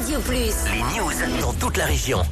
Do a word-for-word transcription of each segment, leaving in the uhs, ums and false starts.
Radio Plus. Les news dans toute la région.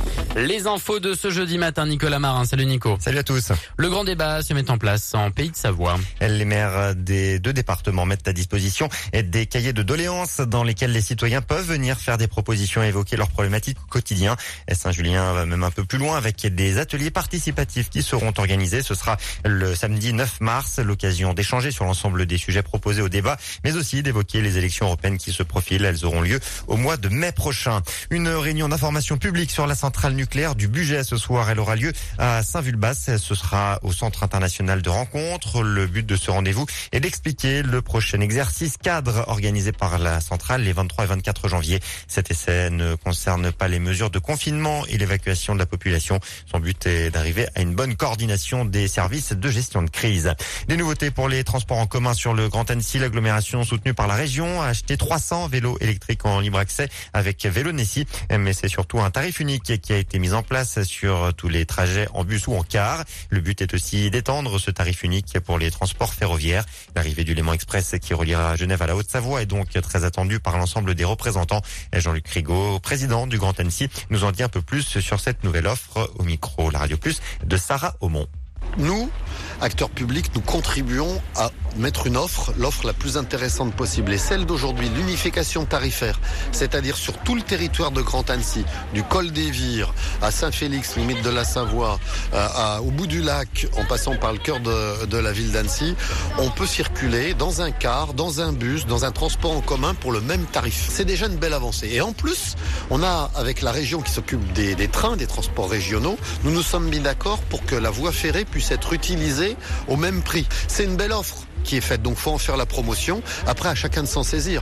Les infos de ce jeudi matin, Nicolas Marin. Salut Nico. Salut à tous. Le grand débat se met en place en Pays de Savoie. Les maires des deux départements mettent à disposition des cahiers de doléances dans lesquels les citoyens peuvent venir faire des propositions et évoquer leurs problématiques au quotidien. Saint-Julien va même un peu plus loin avec des ateliers participatifs qui seront organisés. Ce sera le samedi neuf mars, l'occasion d'échanger sur l'ensemble des sujets proposés au débat, mais aussi d'évoquer les élections européennes qui se profilent. Elles auront lieu au mois de mai prochain. Une réunion d'information publique sur la centrale nucléaire du Bugey ce soir. Elle aura lieu à Saint-Vulbas. Ce sera au Centre international de rencontres. Le but de ce rendez-vous est d'expliquer le prochain exercice cadre organisé par la centrale les vingt-trois et vingt-quatre janvier. Cet essai ne concerne pas les mesures de confinement et l'évacuation de la population. Son but est d'arriver à une bonne coordination des services de gestion de crise. Des nouveautés pour les transports en commun sur le Grand Annecy. L'agglomération soutenue par la région a acheté trois cents vélos électriques en libre accès avec Vélo Nessie. Mais c'est surtout un tarif unique qui a été mis en place sur tous les trajets en bus ou en car. Le but est aussi d'étendre ce tarif unique pour les transports ferroviaires. L'arrivée du Léman Express qui reliera Genève à la Haute-Savoie est donc très attendue par l'ensemble des représentants. Jean-Luc Rigaud, président du Grand Annecy, nous en dit un peu plus sur cette nouvelle offre au micro La Radio Plus de Sarah Aumont. Nous, acteurs publics, nous contribuons à mettre une offre, l'offre la plus intéressante possible. Et celle d'aujourd'hui, l'unification tarifaire, c'est-à-dire sur tout le territoire de Grand Annecy, du col des Vires à Saint-Félix, limite de la Savoie, à, à, au bout du lac, en passant par le cœur de, de la ville d'Annecy, on peut circuler dans un car, dans un bus, dans un transport en commun pour le même tarif. C'est déjà une belle avancée. Et en plus, on a, avec la région qui s'occupe des, des trains, des transports régionaux, nous nous sommes mis d'accord pour que la voie ferrée puisse être utilisée au même prix. C'est une belle offre qui est faite, donc faut en faire la promotion. Après, à chacun de s'en saisir.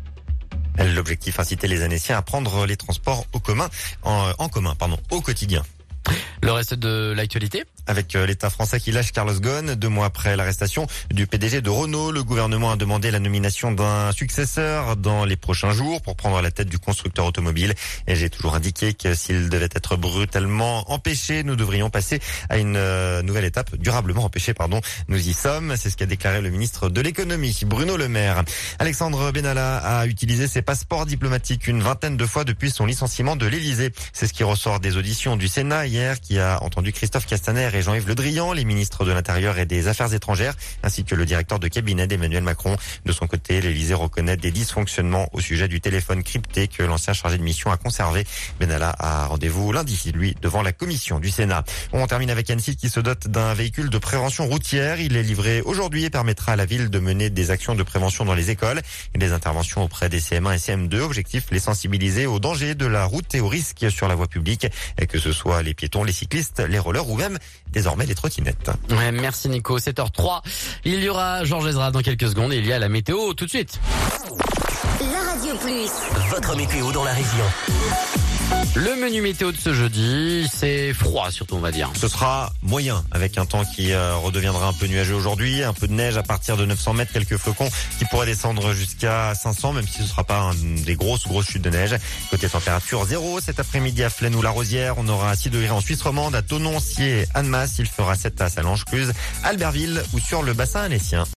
L'objectif, inciter les Annéciens à prendre les transports au commun, en, en commun, pardon, au quotidien. Le reste de l'actualité? Avec l'État français qui lâche Carlos Ghosn, deux mois après l'arrestation du P D G de Renault, le gouvernement a demandé la nomination d'un successeur dans les prochains jours pour prendre la tête du constructeur automobile. Et j'ai toujours indiqué que s'il devait être brutalement empêché, nous devrions passer à une nouvelle étape, durablement empêché, pardon. Nous y sommes, c'est ce qu'a déclaré le ministre de l'économie, Bruno Le Maire. Alexandre Benalla a utilisé ses passeports diplomatiques une vingtaine de fois depuis son licenciement de l'Élysée. C'est ce qui ressort des auditions du Sénat hier, qui a entendu Christophe Castaner et Jean-Yves Le Drian, les ministres de l'Intérieur et des Affaires étrangères, ainsi que le directeur de cabinet d'Emmanuel Macron. De son côté, l'Élysée reconnaît des dysfonctionnements au sujet du téléphone crypté que l'ancien chargé de mission a conservé. Benalla a rendez-vous lundi, lui, devant la commission du Sénat. On termine avec Annecy qui se dote d'un véhicule de prévention routière. Il est livré aujourd'hui et permettra à la ville de mener des actions de prévention dans les écoles et des interventions auprès des C M un et C M deux. Objectif, les sensibiliser aux dangers de la route et aux risques sur la voie publique, et que ce soit les piétons, les cyclistes, les rollers ou même désormais les trottinettes. Ouais, merci Nico. sept heures trois. Il y aura Georges Ezra dans quelques secondes et il y a la météo tout de suite. La Radio Plus. Votre météo dans la région. Le menu météo de ce jeudi, c'est froid surtout on va dire. Ce sera moyen avec un temps qui euh, redeviendra un peu nuageux aujourd'hui, un peu de neige à partir de neuf cents mètres, quelques flocons qui pourraient descendre jusqu'à cinq cents, même si ce ne sera pas un, des grosses grosses chutes de neige. Côté température zéro, cet après-midi à Flaine ou La Rosière, on aura six degrés en Suisse romande, à Thonon, Sciez et Annemasse, il fera sept à Salange-Cluse, Albertville ou sur le bassin annécien.